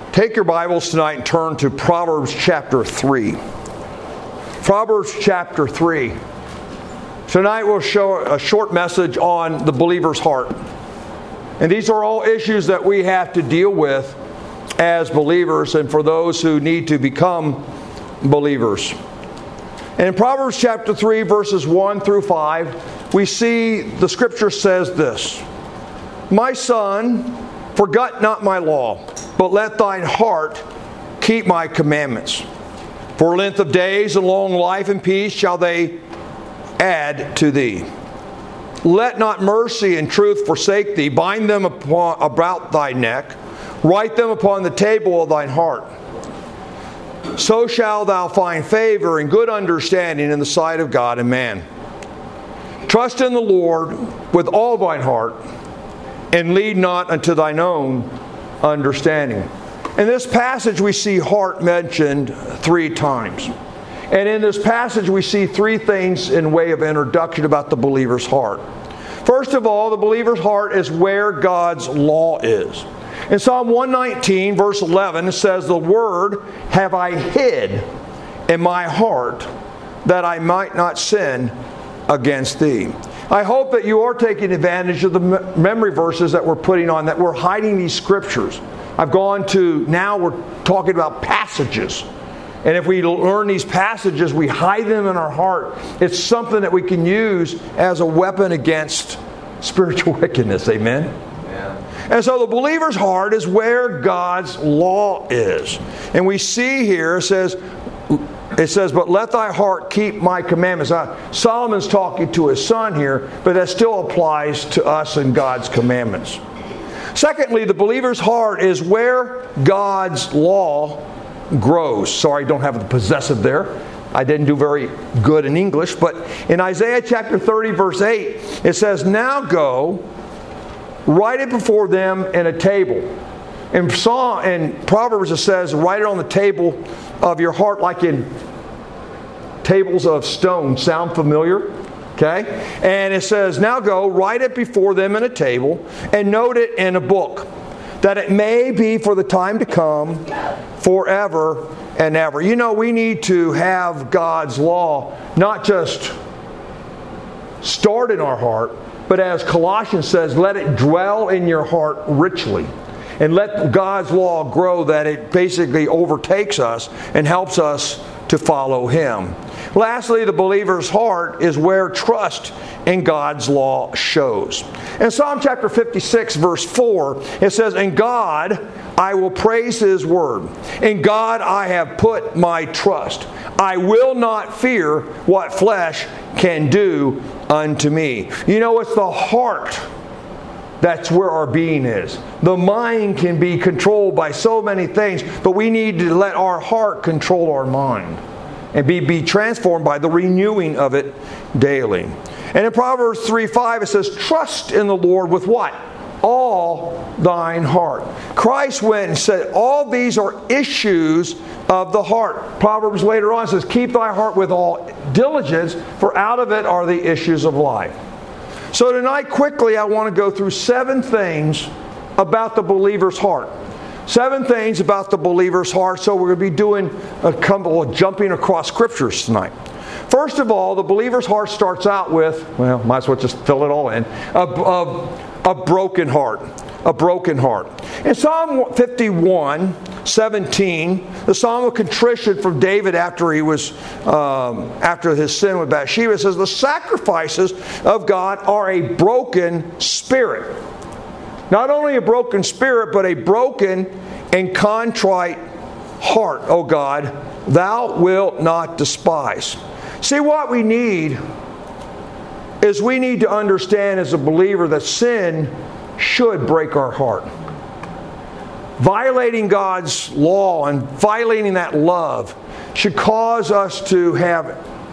Take your Bibles tonight and turn to Proverbs chapter 3. Proverbs chapter 3. Tonight we'll show a short message on the believer's heart. And these are all issues that we have to deal with as believers and for those who need to become believers. And in Proverbs chapter 3, verses 1 through 5, we see the scripture says this: My son, forget not my law, but let thine heart keep my commandments. For length of days and long life and peace shall they add to thee. Let not mercy and truth forsake thee. Bind them about thy neck. Write them upon the table of thine heart. So shalt thou find favor and good understanding in the sight of God and man. Trust in the Lord with all thine heart, and lead not unto thine own understanding. In this passage we see heart mentioned 3 times. And in this passage we see 3 things in way of introduction about the believer's heart. First of all, the believer's heart is where God's law is. In Psalm 119, verse 11, it says, The word have I hid in my heart, that I might not sin against thee. I hope that you are taking advantage of the memory verses that we're putting on, that we're hiding these scriptures. I've gone to, now we're talking about passages. And if we learn these passages, we hide them in our heart. It's something that we can use as a weapon against spiritual wickedness. Amen? Yeah. And so the believer's heart is where God's law is. And we see here, it says, but let thy heart keep my commandments. Now, Solomon's talking to his son here, but that still applies to us and God's commandments. Secondly, the believer's heart is where God's law grows. Sorry, I don't have the possessive there. I didn't do very good in English. But in Isaiah chapter 30, verse 8, it says, Now go, write it before them in a table. In Proverbs it says, write it on the table of your heart, like in tables of stone. Sound familiar? Okay? And it says, Now go, write it before them in a table, and note it in a book, that it may be for the time to come, forever and ever. You know, we need to have God's law not just start in our heart, but as Colossians says, let it dwell in your heart richly. And let God's law grow, that it basically overtakes us and helps us to follow Him. Lastly, the believer's heart is where trust in God's law shows. In Psalm chapter 56, verse 4, it says, In God I will praise His word. In God I have put my trust. I will not fear what flesh can do unto me. You know, it's the heart. That's where our being is. The mind can be controlled by so many things, but we need to let our heart control our mind and be transformed by the renewing of it daily. And in Proverbs 3:5 it says, Trust in the Lord with what? All thine heart. Christ went and said, all these are issues of the heart. Proverbs later on says, Keep thy heart with all diligence, for out of it are the issues of life. So tonight, quickly, I want to go through 7 things about the believer's heart. 7 things about the believer's heart. So we're going to be doing a couple of jumping across scriptures tonight. First of all, the believer's heart starts out with, well, might as well just fill it all in, a broken heart. A broken heart. In Psalm 51:17, the Psalm of contrition from David after his sin with Bathsheba, says, The sacrifices of God are a broken spirit. Not only a broken spirit, but a broken and contrite heart, O God, thou wilt not despise. See, what we need is we need to understand as a believer that sin should break our heart. Violating God's law and violating that love should cause us to have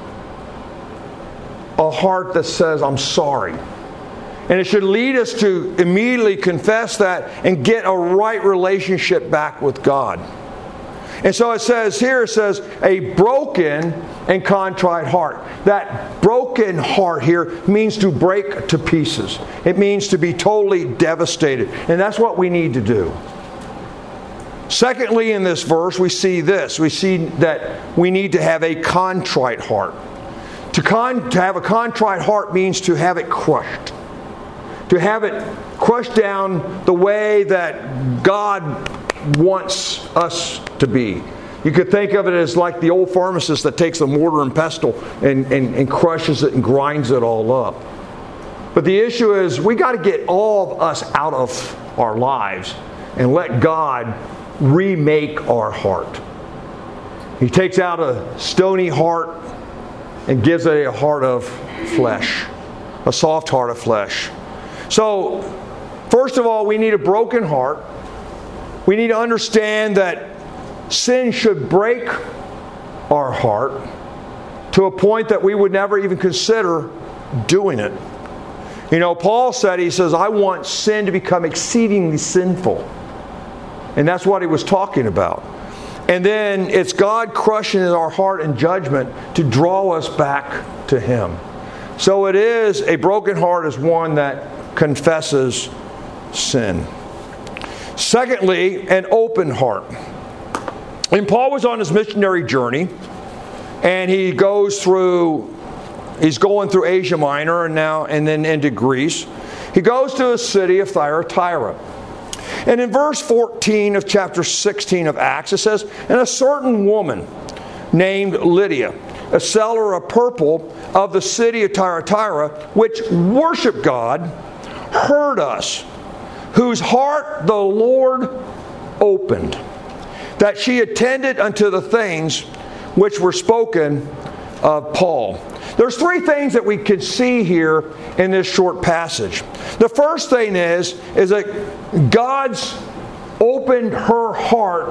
a heart that says, I'm sorry. And it should lead us to immediately confess that and get a right relationship back with God. And so it says here, a broken and contrite heart. That broken heart here means to break to pieces. It means to be totally devastated. And that's what we need to do. Secondly, in this verse, we see this. We see that we need to have a contrite heart. To have a contrite heart means to have it crushed. To have it crushed down the way that God wants us to be. You could think of it as like the old pharmacist that takes a mortar and pestle and crushes it and grinds it all up. But the issue is we got to get all of us out of our lives and let God remake our heart. He takes out a stony heart and gives it a heart of flesh, a soft heart of flesh. So, first of all, we need a broken heart. We need to understand that sin should break our heart to a point that we would never even consider doing it. You know, Paul said, he says, I want sin to become exceedingly sinful. And that's what he was talking about. And then it's God crushing in our heart in judgment to draw us back to Him. So it is, a broken heart is one that confesses sin. Secondly, an open heart. And Paul was on his missionary journey, and he's going through Asia Minor and then into Greece. He goes to the city of Thyatira. And in verse 14 of chapter 16 of Acts, it says, and a certain woman named Lydia, a seller of purple of the city of Thyatira, which worshiped God, heard us, whose heart the Lord opened, that she attended unto the things which were spoken of Paul. There's three things that we can see here in this short passage. The first thing is that God's opened her heart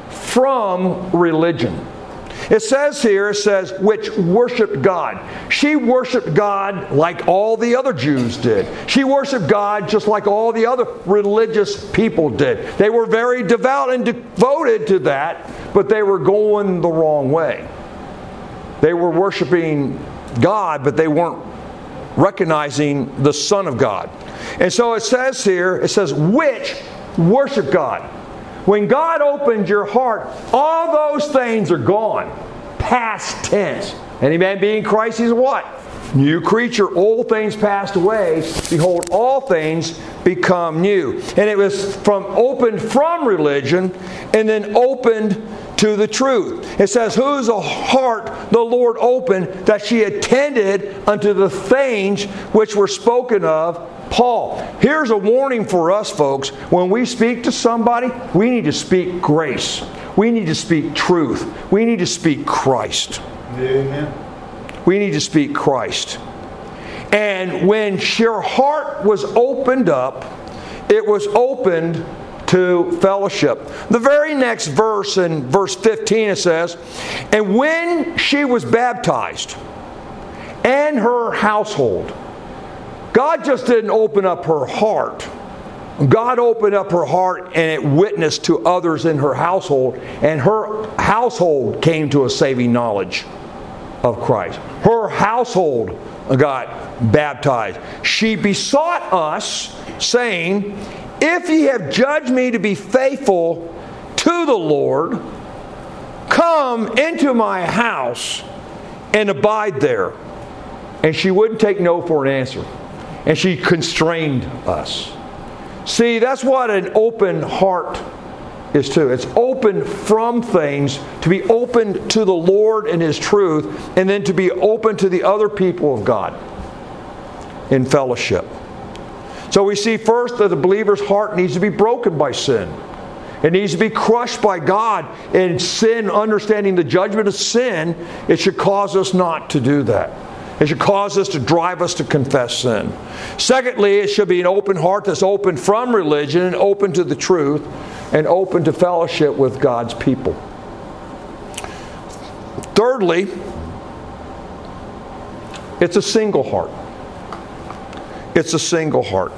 from religion. It says here, which worshiped God. She worshiped God like all the other Jews did. She worshiped God just like all the other religious people did. They were very devout and devoted to that, but they were going the wrong way. They were worshiping God, but they weren't recognizing the Son of God. And so it says here, which worship God. When God opens your heart, all those things are gone. Past tense. Any man being Christ, he's what? New creature. Old things passed away. Behold, all things become new. And it was opened from religion and then opened to the truth. It says, whose heart the Lord opened, that she attended unto the things which were spoken of Paul. Here's a warning for us, folks. When we speak to somebody, we need to speak grace. We need to speak truth. We need to speak Christ. Amen. We need to speak Christ. And when her heart was opened up, it was opened to fellowship. The very next verse, in verse 15, it says, and when she was baptized, and her household. God just didn't open up her heart. God opened up her heart and it witnessed to others in her household, and her household came to a saving knowledge of Christ. Her household got baptized. She besought us, saying, if ye have judged me to be faithful to the Lord, come into my house and abide there. And she wouldn't take no for an answer. And she constrained us. See, that's what an open heart is too. It's open from things, to be open to the Lord and His truth, and then to be open to the other people of God in fellowship. So we see first that the believer's heart needs to be broken by sin. It needs to be crushed by God. And sin, understanding the judgment of sin, it should cause us not to do that. It should cause us to drive us to confess sin. Secondly, it should be an open heart that's open from religion and open to the truth and open to fellowship with God's people. Thirdly, it's a single heart. It's a single heart.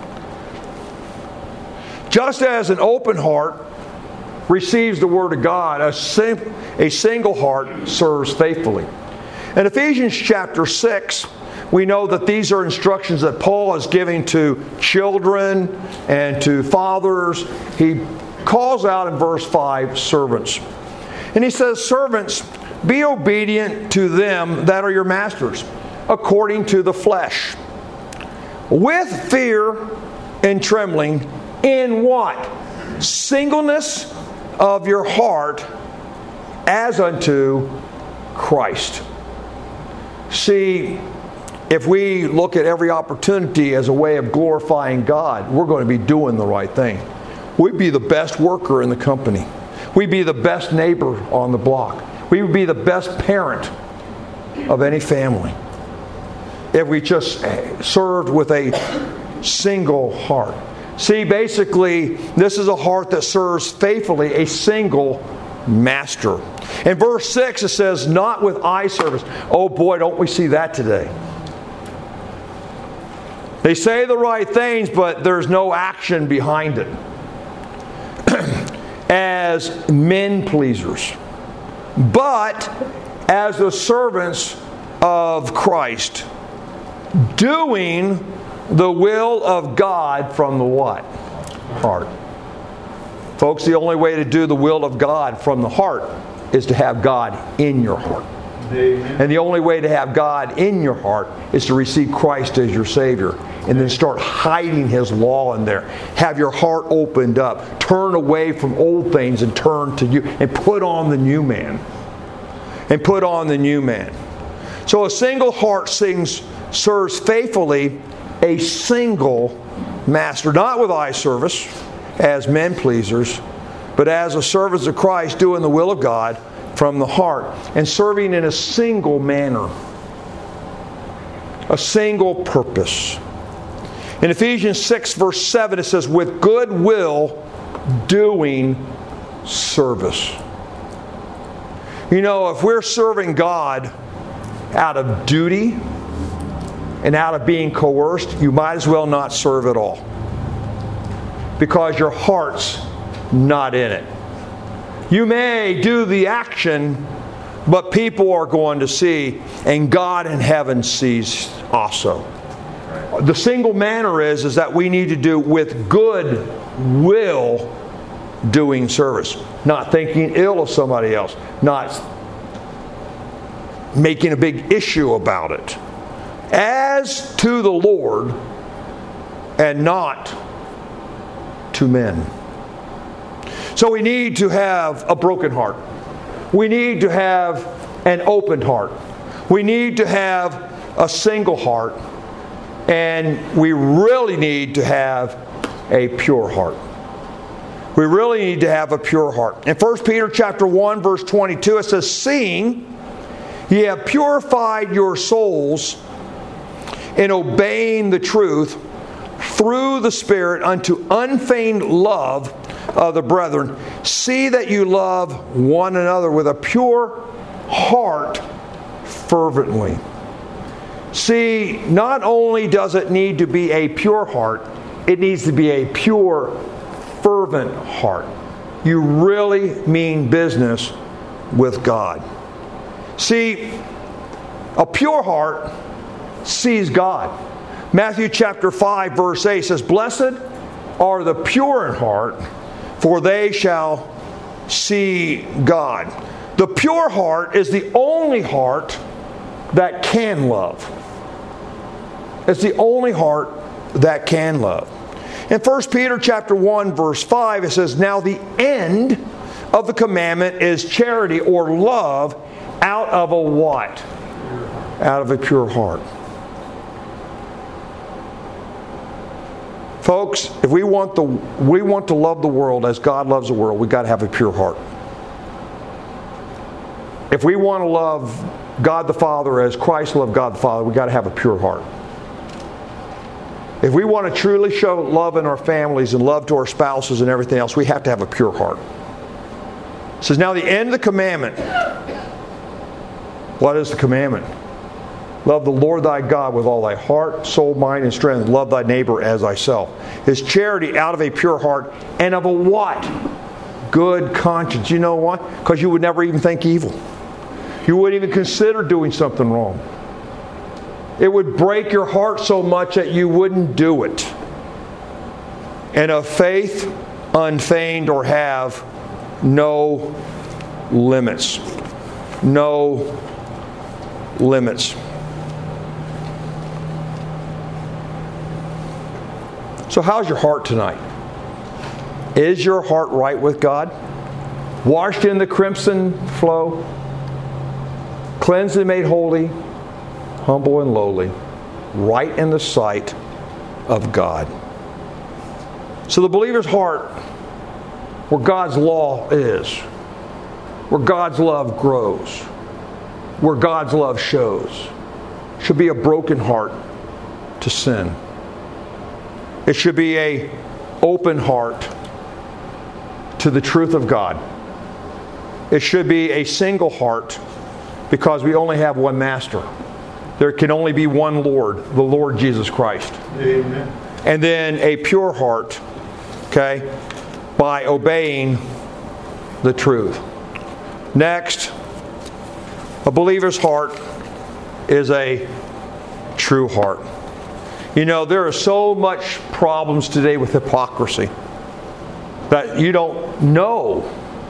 Just as an open heart receives the Word of God, a single heart serves faithfully. In Ephesians chapter 6, we know that these are instructions that Paul is giving to children and to fathers. He calls out in verse 5 servants. And he says, servants, be obedient to them that are your masters, according to the flesh, with fear and trembling, in what? Singleness of your heart, as unto Christ. See, if we look at every opportunity as a way of glorifying God, we're going to be doing the right thing. We'd be the best worker in the company. We'd be the best neighbor on the block. We would be the best parent of any family if we just served with a single heart. See, basically, this is a heart that serves faithfully a single master. In verse 6 it says, not with eye service. Oh boy, don't we see that today. They say the right things, but there's no action behind it. As men pleasers, but as the servants of Christ, doing the will of God from the what? Heart. Folks, the only way to do the will of God from the heart is to have God in your heart. Amen. And the only way to have God in your heart is to receive Christ as your Savior. And then start hiding His law in there. Have your heart opened up. Turn away from old things and turn to you. And put on the new man. And put on the new man. So a single heart serves faithfully a single master. Not with eye service, as men pleasers, but as a servants of Christ, doing the will of God from the heart. And serving in a single manner. A single purpose. In Ephesians 6 verse 7 it says, with good will doing service. You know, if we're serving God out of duty and out of being coerced, you might as well not serve at all. Because your heart's not in it. You may do the action, but people are going to see, and God in heaven sees also. The single manner is that we need to do with good will doing service. Not thinking ill of somebody else. Not making a big issue about it. As to the Lord and not to men. So we need to have a broken heart. We need to have an open heart. We need to have a single heart. And we really need to have a pure heart. We really need to have a pure heart. In 1 Peter chapter 1 verse 22 it says, seeing ye have purified your souls in obeying the truth through the Spirit unto unfeigned love of the brethren, see that you love one another with a pure heart fervently. See, not only does it need to be a pure heart, it needs to be a pure, fervent heart. You really mean business with God. See, a pure heart sees God. Matthew chapter 5 verse 8 says, blessed are the pure in heart, for they shall see God. The pure heart is the only heart that can love. It's the only heart that can love. In 1 Peter chapter 1 verse 5 it says, now the end of the commandment is charity or love out of a what? Out of a pure heart. Folks, if we want to love the world as God loves the world, we've got to have a pure heart. If we want to love God the Father as Christ loved God the Father, we've got to have a pure heart. If we want to truly show love in our families and love to our spouses and everything else, we have to have a pure heart. It says, now the end of the commandment. What is the commandment? Love the Lord thy God with all thy heart, soul, mind, and strength. Love thy neighbor as thyself. Is charity out of a pure heart and of a what? Good conscience. You know what? Because you would never even think evil. You wouldn't even consider doing something wrong. It would break your heart so much that you wouldn't do it. And of faith unfeigned, or have no limits. No limits. So how's your heart tonight? Is your heart right with God? Washed in the crimson flow? Cleansed and made holy? Humble and lowly? Right in the sight of God. So the believer's heart, where God's law is, where God's love grows, where God's love shows, should be a broken heart to sin. It should be an open heart to the truth of God. It should be a single heart, because we only have one master. There can only be one Lord, the Lord Jesus Christ. Amen. And then a pure heart, okay, by obeying the truth. Next, a believer's heart is a true heart. You know, there are so much problems today with hypocrisy that you don't know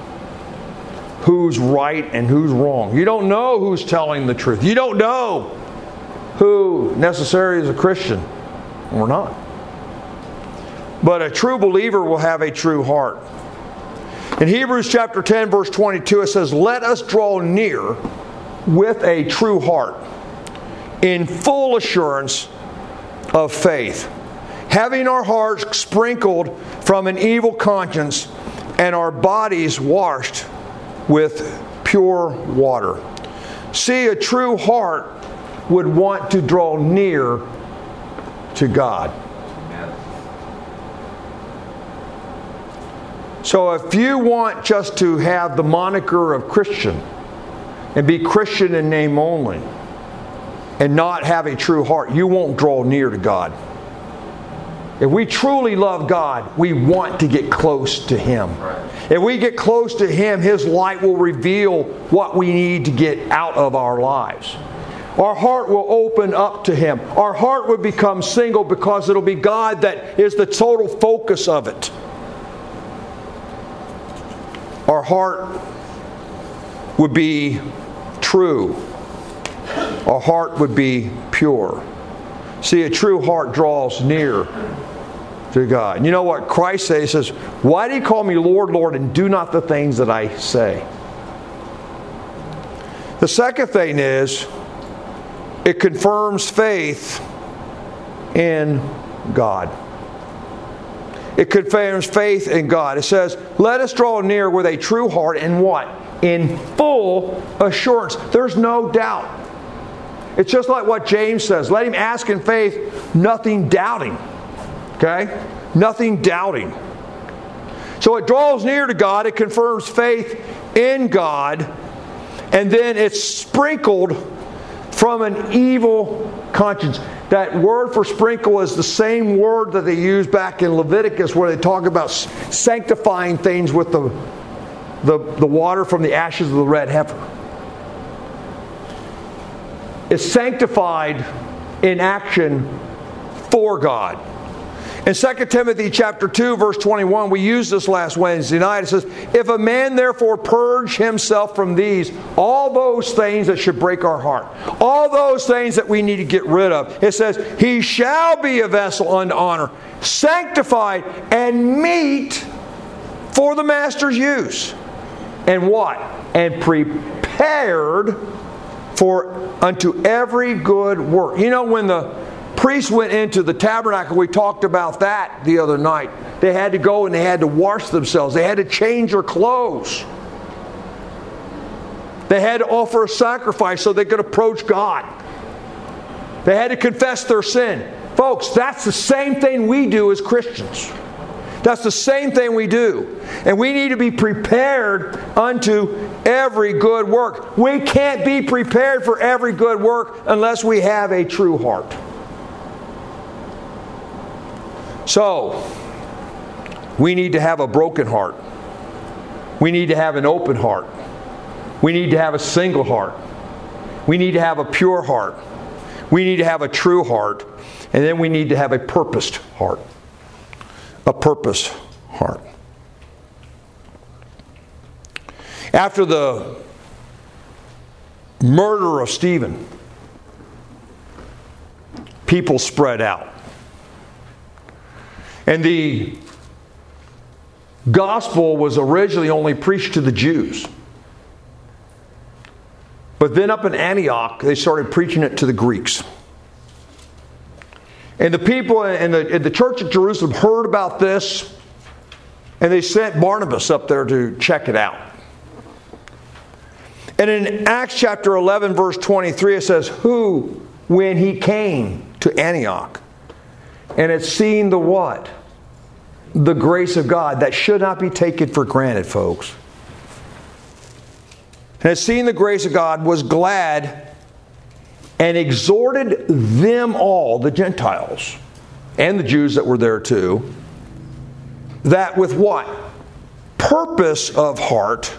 who's right and who's wrong. You don't know who's telling the truth. You don't know who necessarily is a Christian or not. But a true believer will have a true heart. In Hebrews chapter 10, verse 22, it says, "Let us draw near with a true heart, in full assurance of faith, having our hearts sprinkled from an evil conscience and our bodies washed with pure water." See, a true heart would want to draw near to God. So if you want just to have the moniker of Christian and be Christian in name only and not have a true heart, you won't draw near to God. If we truly love God, we want to get close to Him. If we get close to Him, His light will reveal what we need to get out of our lives. Our heart will open up to Him. Our heart will become single because it'll be God that is the total focus of it. Our heart would be true. Our heart would be pure. See, a true heart draws near to God. And you know what Christ says? He says, "Why do you call me Lord, Lord, and do not the things that I say?" The second thing is, it confirms faith in God. It confirms faith in God. It says, "Let us draw near with a true heart," and what? In full assurance. There's no doubt. It's just like what James says. Let him ask in faith, nothing doubting. Okay? Nothing doubting. So it draws near to God. It confirms faith in God. And then it's sprinkled from an evil conscience. That word for sprinkle is the same word that they use back in Leviticus, where they talk about sanctifying things with the water from the ashes of the red heifer. It's sanctified in action for God. In 2 Timothy chapter 2, verse 21, we used this last Wednesday night. It says, "If a man therefore purge himself from these," all those things that should break our heart, all those things that we need to get rid of, it says, "He shall be a vessel unto honor, sanctified and meet for the master's use." And what? And prepared for unto every good work. You know, when the priests went into the tabernacle, we talked about that the other night. They had to go and they had to wash themselves. They had to change their clothes. They had to offer a sacrifice so they could approach God. They had to confess their sin. Folks, that's the same thing we do as Christians. That's the same thing we do. And we need to be prepared unto every good work. We can't be prepared for every good work unless we have a true heart. So, we need to have a broken heart. We need to have an open heart. We need to have a single heart. We need to have a pure heart. We need to have a true heart. And then we need to have a purposed heart. A purposed heart. After the murder of Stephen, people spread out. And the gospel was originally only preached to the Jews. But then up in Antioch, they started preaching it to the Greeks. And the people in the church at Jerusalem heard about this, and they sent Barnabas up there to check it out. And in Acts chapter 11, verse 23, it says, who, when he came to Antioch, and had seen the what? The grace of God. That should not be taken for granted, folks. And had seen the grace of God, was glad, and exhorted them all, the Gentiles, and the Jews that were there too, that with what? Purpose of heart,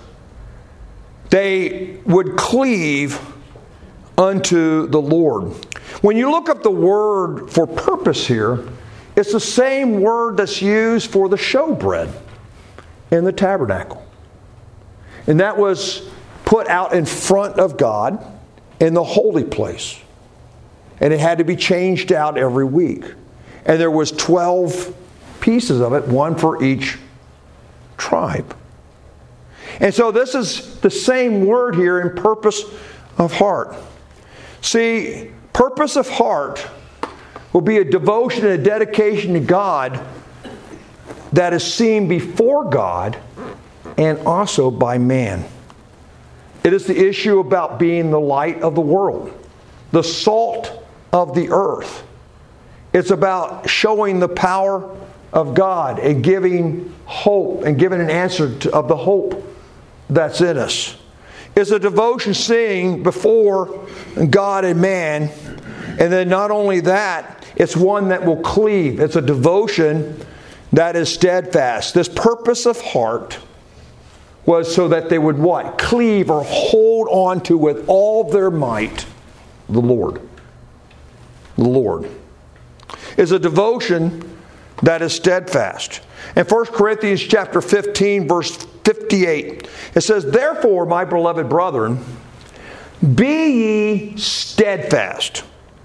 they would cleave unto the Lord. When you look up the word for purpose here, it's the same word that's used for the showbread in the tabernacle. And that was put out in front of God in the holy place. And it had to be changed out every week. And there was 12 pieces of it, one for each tribe. And so this is the same word here in purpose of heart. See, purpose of heart will be a devotion and a dedication to God that is seen before God and also by man. It is the issue about being the light of the world, the salt of the earth. It's about showing the power of God and giving hope and giving an answer of the hope that's in us. It's a devotion seeing before God and man. And then not only that, it's one that will cleave. It's a devotion that is steadfast. This purpose of heart was so that they would what? Cleave or hold on to with all their might the Lord. The Lord. Is a devotion that is steadfast. In 1 Corinthians chapter 15, verse 58, it says, therefore, my beloved brethren, be ye steadfast,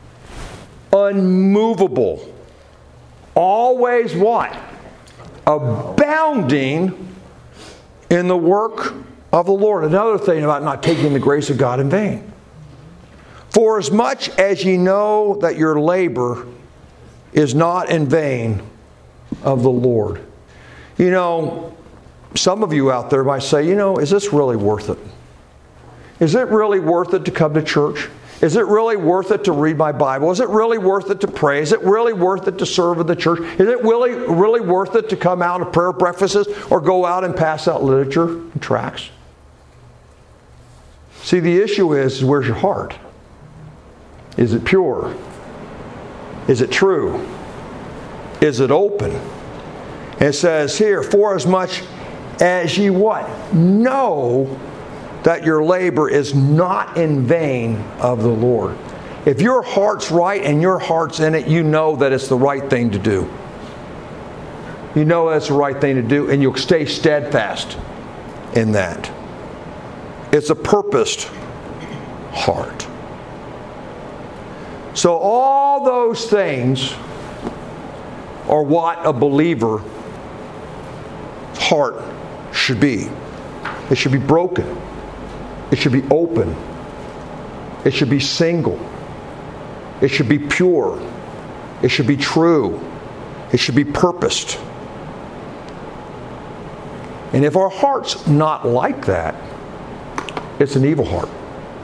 unmovable, always what? Abounding in the work of the Lord. Another thing about not taking the grace of God in vain. For as much as ye know that your labor is not in vain of the Lord. You know, some of you out there might say, is this really worth it? Is it really worth it to come to church? Is it really worth it to read my Bible? Is it really worth it to pray? Is it really worth it to serve in the church? Is it really worth it to come out to prayer breakfasts or go out and pass out literature and tracts? See, the issue is where's your heart? Is it pure? Is it true? Is it open? It says here, for as much as ye what? Know that your labor is not in vain of the Lord. If your heart's right and your heart's in it, you know that it's the right thing to do. You know that's the right thing to do, and you'll stay steadfast in that. It's a purposed heart. So all those things are what a believer's heart should be. It should be broken. It should be open. It should be single. It should be pure. It should be true. It should be purposed. And if our heart's not like that, it's an evil heart.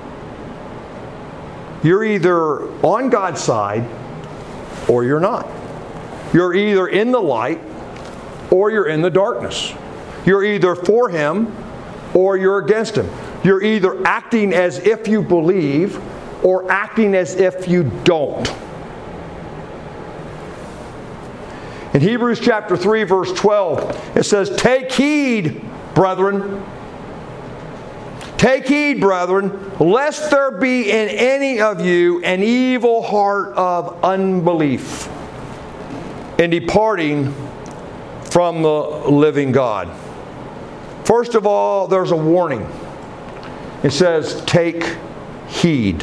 You're either on God's side or you're not. You're either in the light or you're in the darkness. You're either for Him or you're against Him. You're either acting as if you believe or acting as if you don't. In Hebrews chapter 3, verse 12, it says, take heed, brethren. Take heed, brethren, lest there be in any of you an evil heart of unbelief in departing from the living God. First of all, there's a warning. It says, take heed.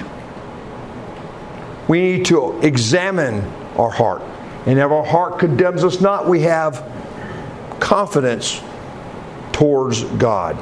We need to examine our heart. And if our heart condemns us not, we have confidence towards God.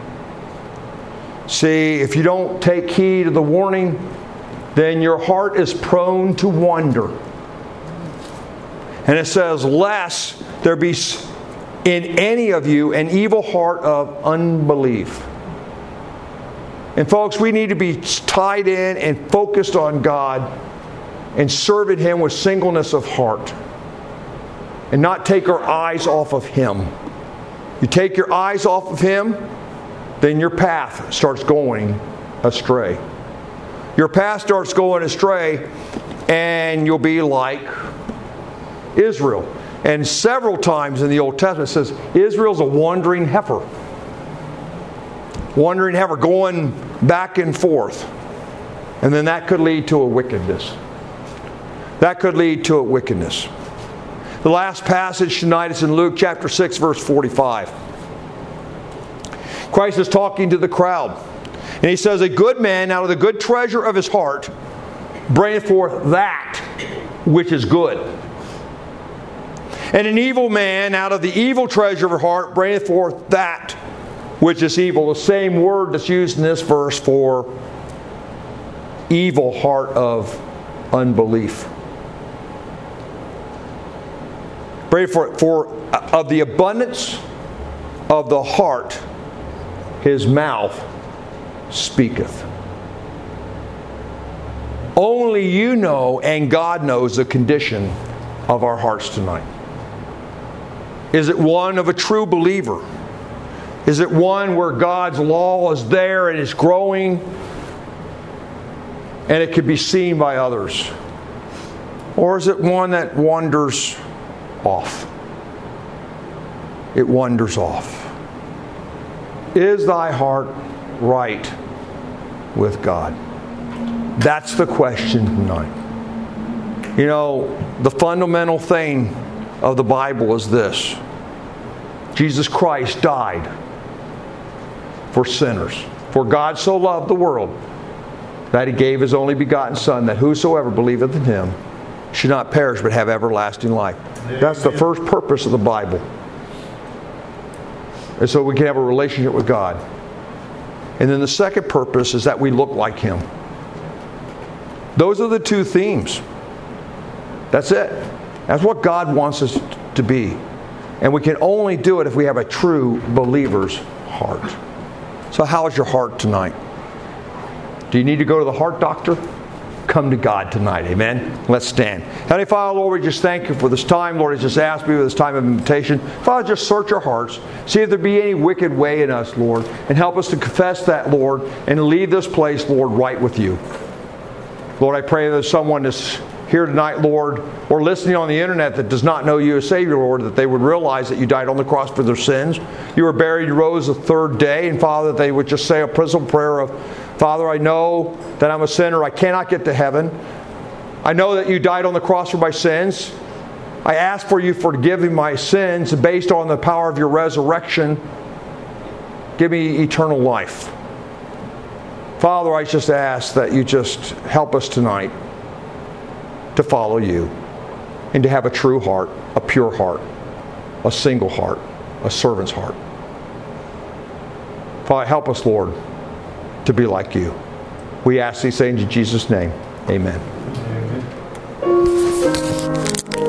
See, if you don't take heed of the warning, then your heart is prone to wander. And it says, lest there be in any of you an evil heart of unbelief. And folks, we need to be tied in and focused on God and serving Him with singleness of heart. And not take our eyes off of Him. You take your eyes off of Him, then your path starts going astray. Your path starts going astray, and you'll be like Israel. And several times in the Old Testament it says, Israel's a wandering heifer. Wandering heifer, going back and forth. And then that could lead to a wickedness. That could lead to a wickedness. The last passage tonight is in Luke chapter 6, verse 45. Christ is talking to the crowd. And He says, a good man out of the good treasure of his heart bringeth forth that which is good. And an evil man out of the evil treasure of her heart bringeth forth that which is evil. The same word that's used in this verse for evil heart of unbelief. For of the abundance of the heart his mouth speaketh. Only you know and God knows the condition of our hearts tonight. Is it one of a true believer? Is it one where God's law is there and is growing and it could be seen by others? Or is it one that wanders off? It wanders off. Is thy heart right with God? That's the question tonight. You know, the fundamental thing of the Bible is this. Jesus Christ died for sinners. For God so loved the world that He gave His only begotten Son, that whosoever believeth in Him should not perish but have everlasting life. That's the first purpose of the Bible. And so we can have a relationship with God. And then the second purpose is that we look like Him. Those are the two themes. That's it. That's what God wants us to be. And we can only do it if we have a true believer's heart. So how is your heart tonight? Do you need to go to the heart doctor? Come to God tonight. Amen? Let's stand. Heavenly Father, Lord, we just thank You for this time. Lord, I just ask You for this time of invitation. Father, just search our hearts. See if there be any wicked way in us, Lord. And help us to confess that, Lord. And leave this place, Lord, right with You. Lord, I pray that someone is here tonight, Lord, or listening on the internet that does not know You as Savior, Lord, that they would realize that You died on the cross for their sins. You were buried, You rose the third day. And Father, that they would just say a personal prayer of, Father, I know that I'm a sinner. I cannot get to heaven. I know that You died on the cross for my sins. I ask for You for forgiving my sins. Based on the power of Your resurrection, give me eternal life. Father, I just ask that You just help us tonight to follow You and to have a true heart, a pure heart, a single heart, a servant's heart. Father, help us, Lord, to be like You. We ask these things in Jesus' name. Amen.